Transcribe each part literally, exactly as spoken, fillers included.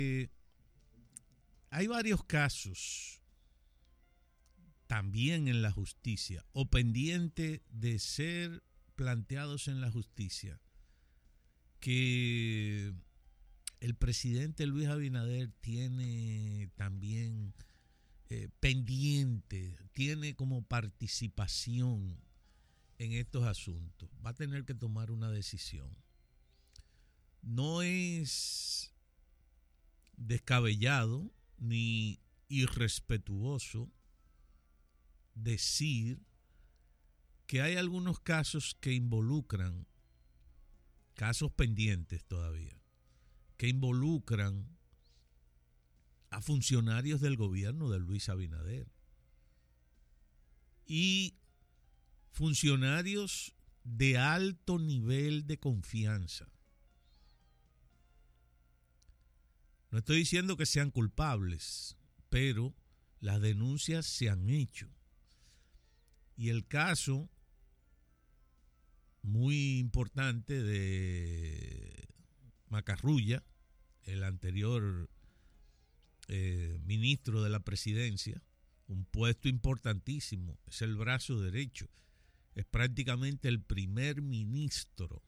Eh, hay varios casos también en la justicia o pendiente de ser planteados en la justicia que el presidente Luis Abinader tiene también eh, pendiente, tiene como participación en estos asuntos. Va a tener que tomar una decisión. No es descabellado ni irrespetuoso decir que hay algunos casos que involucran, casos pendientes todavía, que involucran a funcionarios del gobierno de Luis Abinader y funcionarios de alto nivel de confianza. No estoy diciendo que sean culpables, pero las denuncias se han hecho. Y el caso muy importante de Macarrulla, el anterior eh, ministro de la presidencia, un puesto importantísimo, es el brazo derecho, es prácticamente el primer ministro.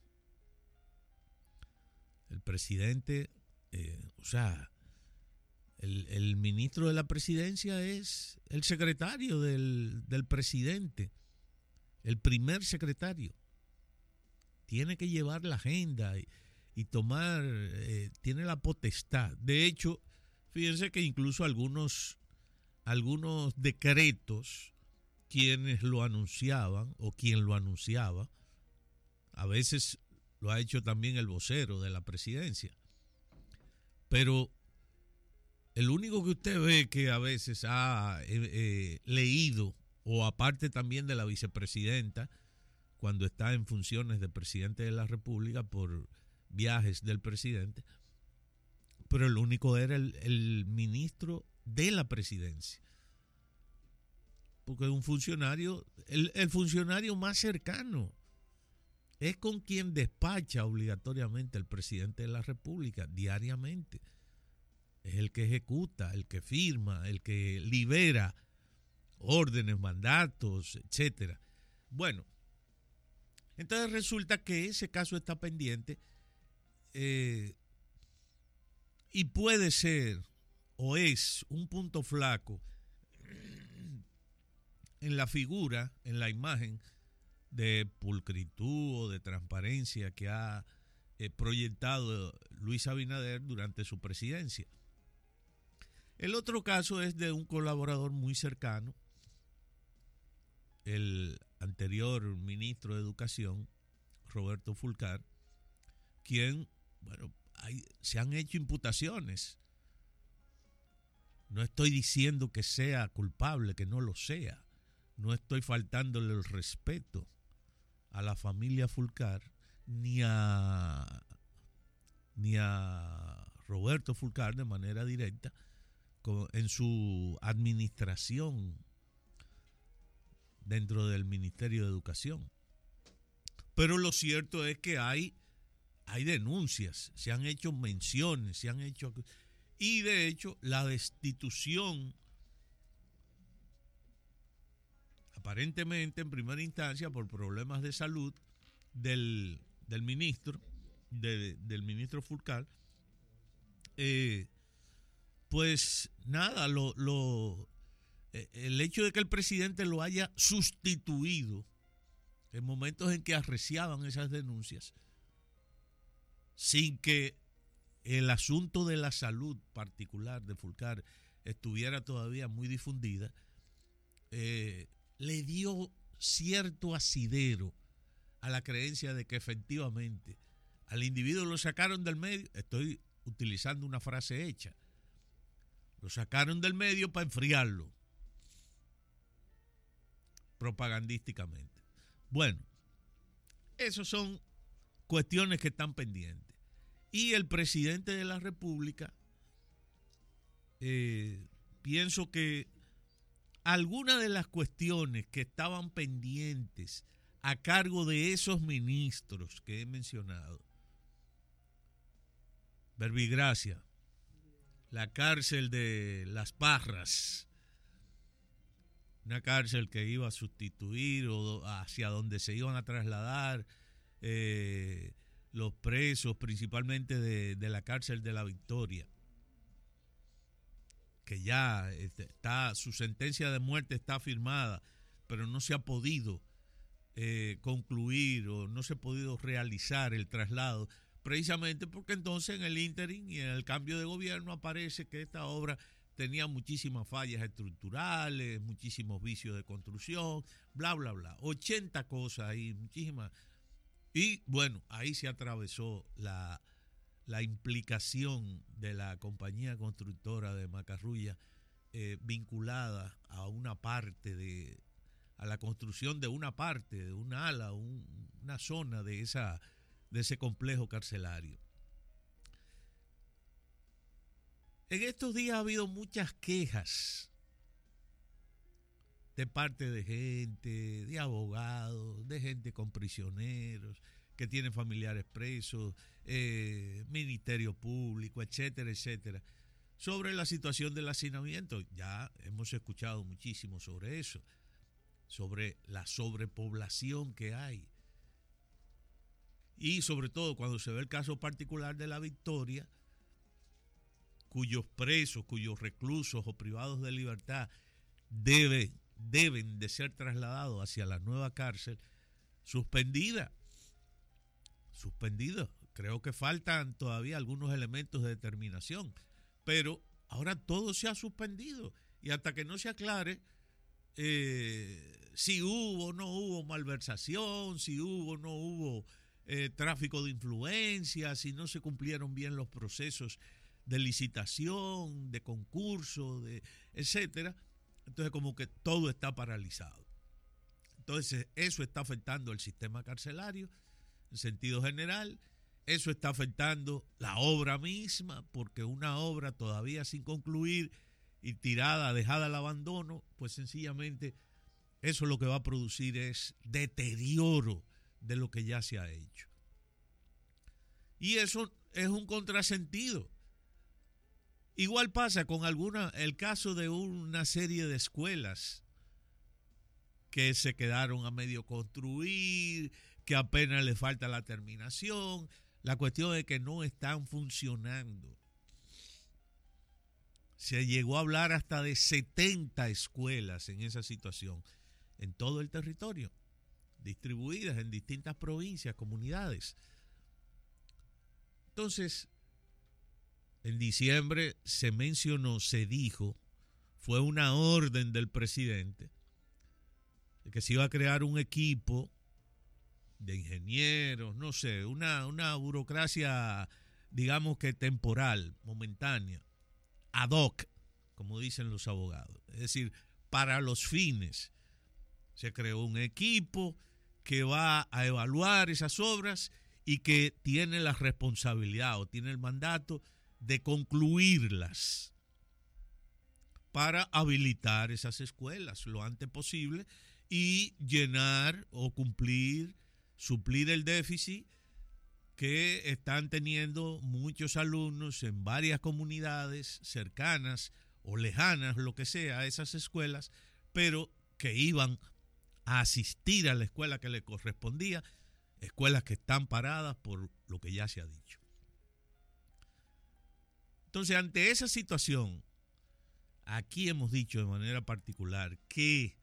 El presidente, eh, o sea, el, el ministro de la presidencia es el secretario del, del presidente, el primer secretario. Tiene que llevar la agenda y, y tomar, eh, tiene la potestad. De hecho, fíjense que incluso algunos, algunos decretos, quienes lo anunciaban o quien lo anunciaba, a veces lo ha hecho también el vocero de la presidencia. Pero el único que usted ve que a veces ha eh, eh, leído, o aparte también de la vicepresidenta, cuando está en funciones de presidente de la República por viajes del presidente, pero el único era el, el ministro de la presidencia. Porque un funcionario, el, el funcionario más cercano, es con quien despacha obligatoriamente el presidente de la República diariamente. Es el que ejecuta, el que firma, el que libera órdenes, mandatos, etcétera. Bueno, entonces resulta que ese caso está pendiente eh, y puede ser o es un punto flaco en la figura, en la imagen de pulcritud o de transparencia que ha eh, proyectado Luis Abinader durante su presidencia. El otro caso es de un colaborador muy cercano, el anterior ministro de Educación, Roberto Fulcar, quien, bueno, hay, se han hecho imputaciones. No estoy diciendo que sea culpable, que no lo sea. No estoy faltándole el respeto a la familia Fulcar, ni a, ni a Roberto Fulcar de manera directa, en su administración dentro del Ministerio de Educación. Pero lo cierto es que hay, hay denuncias, se han hecho menciones, se han hecho... Y de hecho, la destitución, aparentemente en primera instancia por problemas de salud del, del ministro, de, del ministro Fulcar, eh, pues nada, lo, lo, el hecho de que el presidente lo haya sustituido en momentos en que arreciaban esas denuncias, sin que el asunto de la salud particular de Fulcar estuviera todavía muy difundida, eh, le dio cierto asidero a la creencia de que efectivamente al individuo lo sacaron del medio. Estoy utilizando una frase hecha. Lo sacaron del medio para enfriarlo propagandísticamente. Bueno, esas son cuestiones que están pendientes. Y el presidente de la República, eh, pienso que algunas de las cuestiones que estaban pendientes a cargo de esos ministros que he mencionado, Verbigracia, la cárcel de Las Parras, una cárcel que iba a sustituir o hacia donde se iban a trasladar eh, los presos, principalmente de, de la cárcel de La Victoria, que ya está, su sentencia de muerte está firmada, pero no se ha podido eh, concluir o no se ha podido realizar el traslado, precisamente porque entonces en el ínterin y en el cambio de gobierno aparece que esta obra tenía muchísimas fallas estructurales, muchísimos vicios de construcción, bla, bla, bla. ochenta cosas ahí, muchísimas. Y bueno, ahí se atravesó la, la implicación de la compañía constructora de Macarrulla eh, vinculada a una parte de, a la construcción de una parte, de un ala, un, una zona de, esa, de ese complejo carcelario. En estos días ha habido muchas quejas de parte de gente, de abogados, de gente con prisioneros, que tienen familiares presos, eh, Ministerio Público, etcétera, etcétera, sobre la situación del hacinamiento. Ya hemos escuchado muchísimo sobre eso, sobre la sobrepoblación que hay. Y sobre todo cuando se ve el caso particular de La Victoria, cuyos presos, cuyos reclusos o privados de libertad deben, deben de ser trasladados hacia la nueva cárcel, suspendida. Suspendida. Creo que faltan todavía algunos elementos de determinación, pero ahora todo se ha suspendido y hasta que no se aclare eh, si hubo o no hubo malversación, si hubo o no hubo eh, tráfico de influencia, si no se cumplieron bien los procesos de licitación, de concurso, de etcétera. Entonces como que todo está paralizado. Entonces eso está afectando el sistema carcelario en sentido general, eso está afectando la obra misma, porque una obra todavía sin concluir y tirada, dejada al abandono, pues sencillamente eso lo que va a producir es deterioro de lo que ya se ha hecho. Y eso es un contrasentido. Igual pasa con alguna, el caso de una serie de escuelas que se quedaron a medio construir, que apenas le falta la terminación. La cuestión es que no están funcionando. Se llegó a hablar hasta de setenta escuelas en esa situación, en todo el territorio, distribuidas en distintas provincias, comunidades. Entonces, en diciembre se mencionó, se dijo, fue una orden del presidente de que se iba a crear un equipo de ingenieros, no sé, una, una burocracia, digamos que temporal, momentánea, ad hoc, como dicen los abogados. Es decir, para los fines. Se creó un equipo que va a evaluar esas obras y que tiene la responsabilidad o tiene el mandato de concluirlas para habilitar esas escuelas lo antes posible y llenar o cumplir, suplir el déficit que están teniendo muchos alumnos en varias comunidades cercanas o lejanas, lo que sea, a esas escuelas, pero que iban a asistir a la escuela que le correspondía, escuelas que están paradas por lo que ya se ha dicho. Entonces, ante esa situación, aquí hemos dicho de manera particular que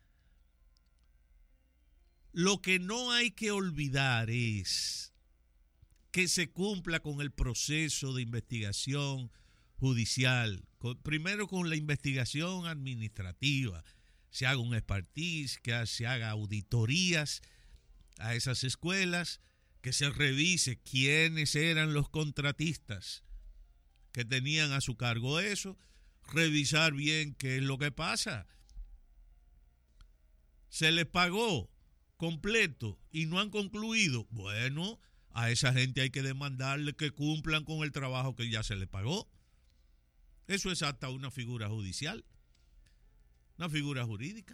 lo que no hay que olvidar es que se cumpla con el proceso de investigación judicial, con, primero con la investigación administrativa, se haga un expertise, que se haga auditorías a esas escuelas, que se revise quiénes eran los contratistas que tenían a su cargo eso, revisar bien qué es lo que pasa. Se les pagó completo y no han concluido. Bueno, a esa gente hay que demandarle que cumplan con el trabajo que ya se les pagó. Eso es hasta una figura judicial, una figura jurídica.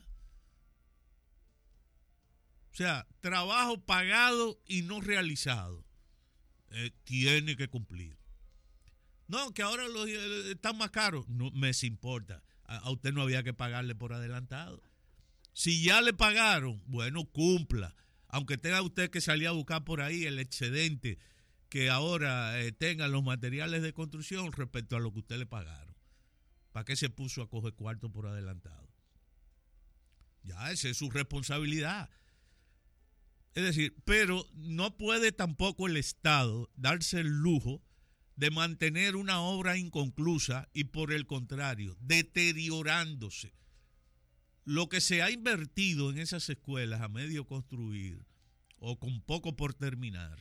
O sea, trabajo pagado y no realizado, eh, tiene que cumplir. No, que ahora los eh, están más caros. No me importa. A, a usted no había que pagarle por adelantado. Si ya le pagaron, bueno, cumpla. Aunque tenga usted que salir a buscar por ahí el excedente que ahora eh, tengan los materiales de construcción respecto a lo que usted le pagaron. ¿Para qué se puso a coger cuarto por adelantado? Ya, esa es su responsabilidad. Es decir, pero no puede tampoco el Estado darse el lujo de mantener una obra inconclusa y por el contrario, deteriorándose. Lo que se ha invertido en esas escuelas a medio construir o con poco por terminar,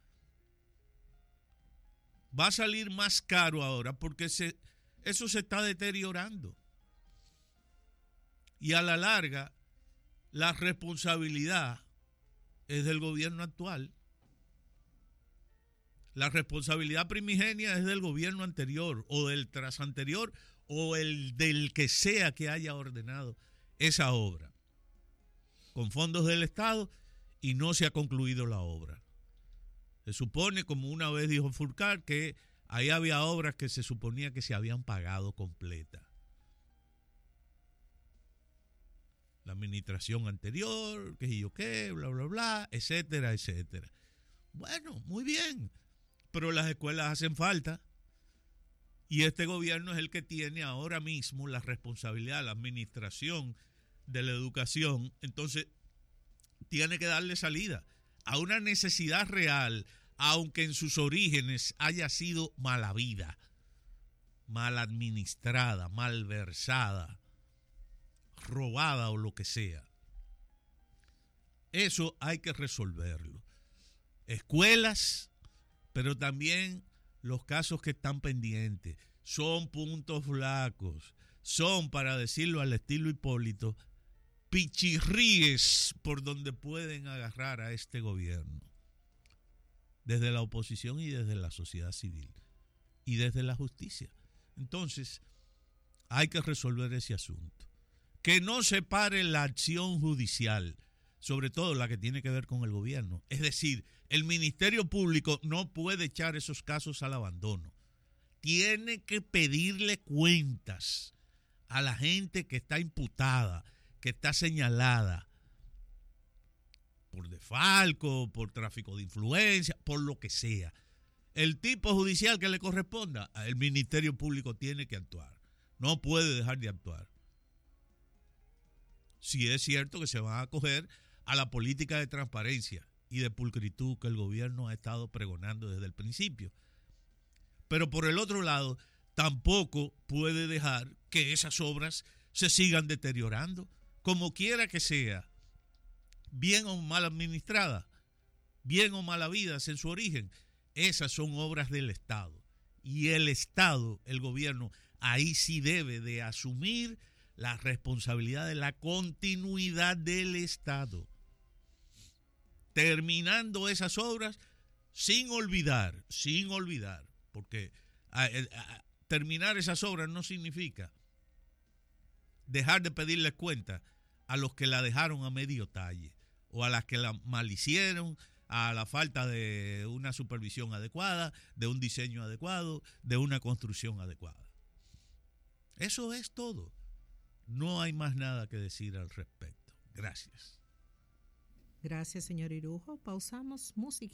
va a salir más caro ahora porque se, eso se está deteriorando. Y a la larga, la responsabilidad es del gobierno actual. La responsabilidad primigenia es del gobierno anterior o del trasanterior o el del que sea que haya ordenado esa obra con fondos del Estado y no se ha concluido la obra. Se supone, como una vez dijo Furcar, que ahí había obras que se suponía que se habían pagado completas. La administración anterior, qué sé yo qué, bla, bla, bla, etcétera, etcétera. Bueno, muy bien, pero las escuelas hacen falta y este gobierno es el que tiene ahora mismo la responsabilidad, la administración de la educación, entonces tiene que darle salida a una necesidad real, aunque en sus orígenes haya sido mala vida, mal administrada, malversada, robada o lo que sea. Eso hay que resolverlo. Escuelas, pero también los casos que están pendientes. Son puntos flacos. Son, para decirlo al estilo Hipólito, pichirríes por donde pueden agarrar a este gobierno. Desde la oposición y desde la sociedad civil. Y desde la justicia. Entonces, hay que resolver ese asunto. Que no se pare la acción judicial, sobre todo la que tiene que ver con el gobierno. Es decir, el Ministerio Público no puede echar esos casos al abandono. Tiene que pedirle cuentas a la gente que está imputada, que está señalada por desfalco, por tráfico de influencia, por lo que sea. El tipo judicial que le corresponda, el Ministerio Público tiene que actuar. No puede dejar de actuar. Si es cierto que se van a acoger a la política de transparencia y de pulcritud que el gobierno ha estado pregonando desde el principio. Pero por el otro lado, tampoco puede dejar que esas obras se sigan deteriorando, como quiera que sea, bien o mal administradas, bien o mal habidas en su origen. Esas son obras del Estado. Y el Estado, el gobierno, ahí sí debe de asumir la responsabilidad de la continuidad del Estado, terminando esas obras sin olvidar, sin olvidar, porque a, a, a, terminar esas obras no significa dejar de pedirles cuenta a los que la dejaron a medio talle o a las que la malhicieron, a la falta de una supervisión adecuada, de un diseño adecuado, de una construcción adecuada. Eso es todo. No hay más nada que decir al respecto. Gracias. Gracias, señor Irujo. Pausamos música.